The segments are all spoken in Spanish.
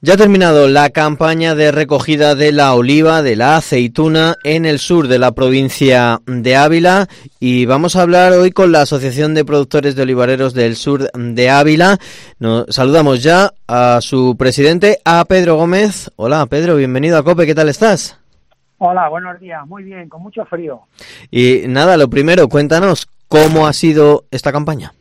Ya ha terminado la campaña de recogida de la oliva, de la aceituna, en el sur de la provincia de Ávila, y vamos a hablar hoy con la Asociación de Productores de Olivareros del Sur de Ávila. Nos saludamos ya a su presidente, a Pedro Gómez. Hola Pedro, bienvenido a COPE, ¿qué tal estás? Hola, buenos días, muy bien, con mucho frío. Y nada, lo primero, cuéntanos cómo ha sido esta campaña.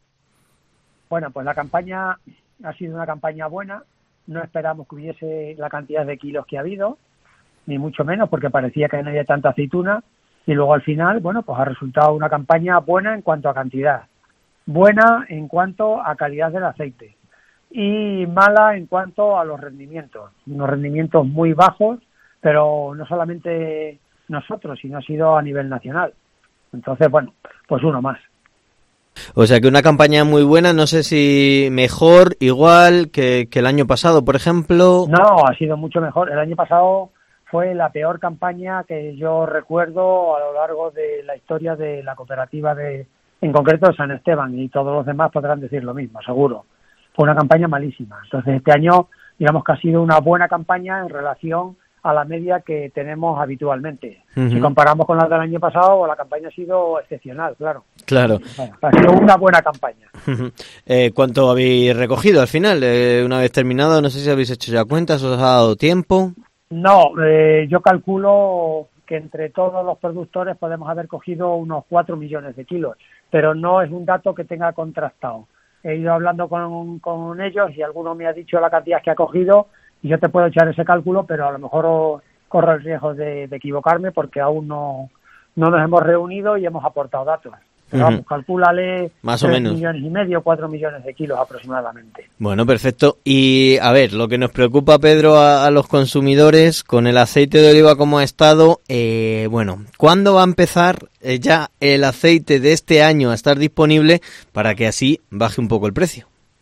Bueno, pues la campaña ha sido una campaña buena. No esperamos que hubiese la cantidad de kilos que ha habido, ni mucho menos, porque parecía que no había tanta aceituna. Y luego al final, bueno, pues ha resultado una campaña buena en cuanto a cantidad, buena en cuanto a calidad del aceite y mala en cuanto a los rendimientos. Unos rendimientos muy bajos, pero no solamente nosotros, sino ha sido a nivel nacional. Entonces, bueno, pues uno más. O sea que una campaña muy buena, no sé si mejor, igual que el año pasado, por ejemplo. No, ha sido mucho mejor. El año pasado fue la peor campaña que yo recuerdo a lo largo de la historia de la cooperativa en concreto de San Esteban, y todos los demás podrán decir lo mismo, seguro. Fue una campaña malísima. Entonces este año, digamos que ha sido una buena campaña en relación a la media que tenemos habitualmente. Uh-huh. Si comparamos con la del año pasado, la campaña ha sido excepcional, claro. Claro. Bueno, ha sido una buena campaña. Uh-huh. ¿Cuánto habéis recogido al final? Una vez terminado, no sé si habéis hecho ya cuentas, ¿os ha dado tiempo? No, yo calculo que entre todos los productores podemos haber cogido unos 4 millones de kilos, pero no es un dato que tenga contrastado. He ido hablando con ellos y alguno me ha dicho la cantidad que ha cogido, y yo te puedo echar ese cálculo, pero a lo mejor corro el riesgo de equivocarme porque aún no nos hemos reunido y hemos aportado datos. Pero vamos, calcúlale más o menos 3,5 millones, 4 millones de kilos aproximadamente. Bueno, perfecto. Y a ver, lo que nos preocupa, Pedro, a los consumidores con el aceite de oliva como ha estado, bueno, ¿cuándo va a empezar ya el aceite de este año a estar disponible para que así baje un poco el precio?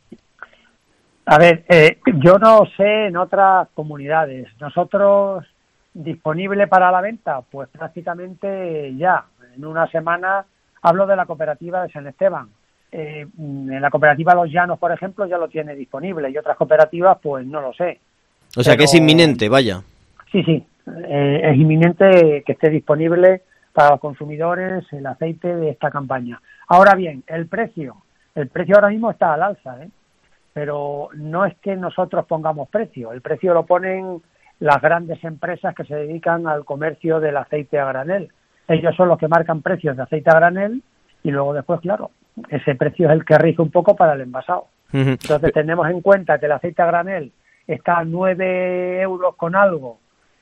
A ver, yo no sé en otras comunidades. Nosotros, disponible para la venta, pues prácticamente ya, en una semana. Hablo de la cooperativa de San Esteban. En la cooperativa Los Llanos, por ejemplo, ya lo tiene disponible, y otras cooperativas, pues no lo sé. O sea, que es inminente, vaya. Sí, es inminente que esté disponible para los consumidores el aceite de esta campaña. Ahora bien, el precio ahora mismo está al alza, pero no es que nosotros pongamos precio, el precio lo ponen las grandes empresas que se dedican al comercio del aceite a granel. Ellos son los que marcan precios de aceite a granel, y luego después, claro, ese precio es el que rige un poco para el envasado. Entonces tenemos en cuenta que el aceite a granel está a 9 euros con algo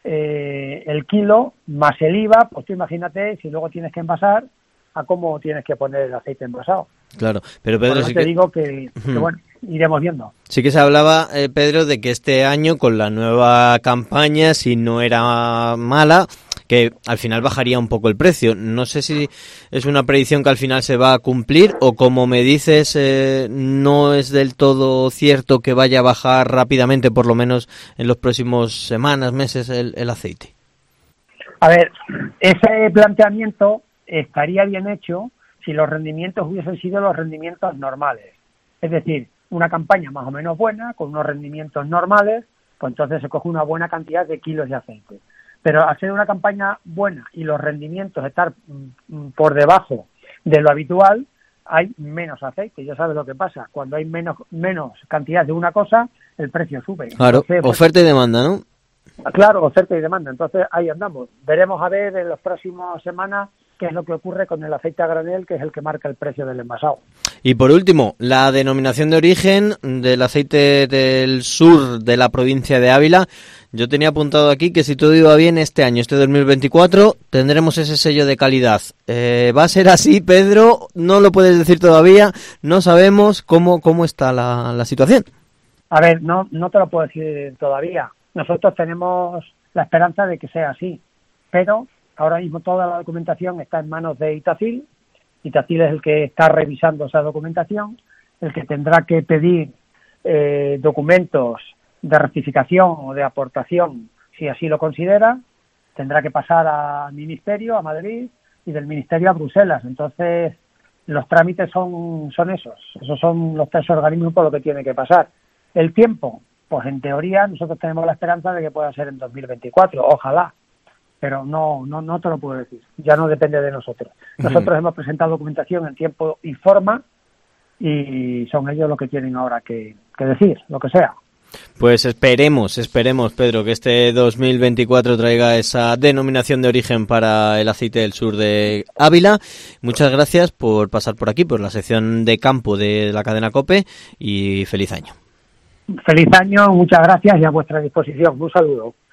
el kilo, más el IVA. Pues tú imagínate si luego tienes que envasar, a cómo tienes que poner el aceite envasado. Claro, pero Pedro, sí te digo que bueno, iremos viendo. Sí que se hablaba, Pedro, de que este año con la nueva campaña, si no era mala, que al final bajaría un poco el precio. No sé si es una predicción que al final se va a cumplir, o como me dices, no es del todo cierto que vaya a bajar rápidamente, por lo menos en los próximos semanas, meses, el aceite. A ver, ese planteamiento estaría bien hecho si los rendimientos hubiesen sido los rendimientos normales. Es decir, una campaña más o menos buena, con unos rendimientos normales, pues entonces se coge una buena cantidad de kilos de aceite. Pero al ser una campaña buena y los rendimientos estar por debajo de lo habitual, hay menos aceite. Ya sabes lo que pasa. Cuando hay menos cantidad de una cosa, el precio sube. Claro, entonces, oferta y demanda, ¿no? Claro, oferta y demanda. Entonces ahí andamos. Veremos a ver en las próximas semanas qué es lo que ocurre con el aceite a granel, que es el que marca el precio del envasado. Y por último, la denominación de origen del aceite del sur de la provincia de Ávila. Yo tenía apuntado aquí que si todo iba bien este año, este 2024, tendremos ese sello de calidad. ¿Va a ser así, Pedro? No lo puedes decir todavía, no sabemos cómo está la situación. A ver, no te lo puedo decir todavía. Nosotros tenemos la esperanza de que sea así, pero ahora mismo toda la documentación está en manos de Itacil. Itacil es el que está revisando esa documentación, el que tendrá que pedir documentos de rectificación o de aportación, si así lo considera. Tendrá que pasar al Ministerio, a Madrid, y del Ministerio a Bruselas. Entonces, los trámites son esos son los 3 organismos por lo que tiene que pasar. El tiempo, pues en teoría nosotros tenemos la esperanza de que pueda ser en 2024, ojalá, pero no te lo puedo decir, ya no depende de nosotros. Nosotros hemos presentado documentación en tiempo y forma y son ellos los que tienen ahora que decir, lo que sea. Pues esperemos, Pedro, que este 2024 traiga esa denominación de origen para el aceite del sur de Ávila. Muchas gracias por pasar por aquí, por la sección de campo de la cadena COPE, y feliz año. Feliz año, muchas gracias y a vuestra disposición. Un saludo.